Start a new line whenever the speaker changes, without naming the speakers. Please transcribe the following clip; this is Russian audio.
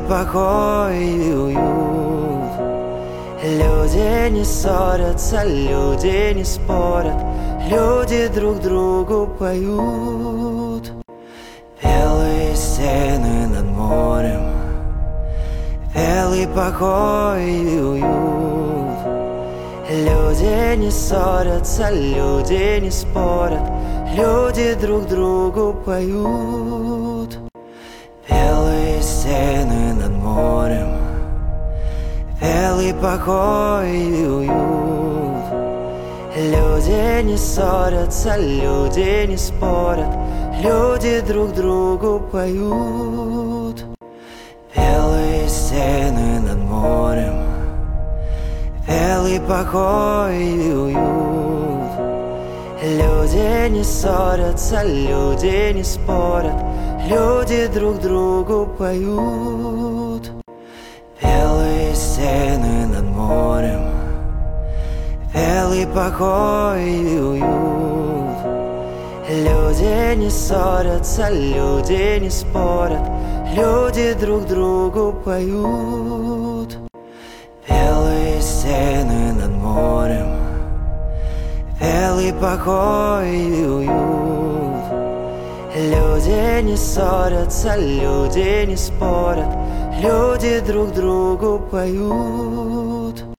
покой и уют. Люди не ссорятся, люди не спорят, люди друг другу поют. Белые стены над морем, белый покой и уют. Люди не ссорятся, люди не спорят, люди друг другу поют. Белые стены над морем, белый покой и уют. Люди не ссорятся, люди не спорят, люди друг другу поют. Белые стены над морем, белый покой и уют. Люди не ссорятся, люди не спорят, люди друг другу поют. Белые стены над морем, белый покой и уют. Люди не ссорятся, люди не спорят, люди друг другу поют. Белые стены над морем, белый покой и уют. Люди не ссорятся, люди не спорят, люди друг другу поют.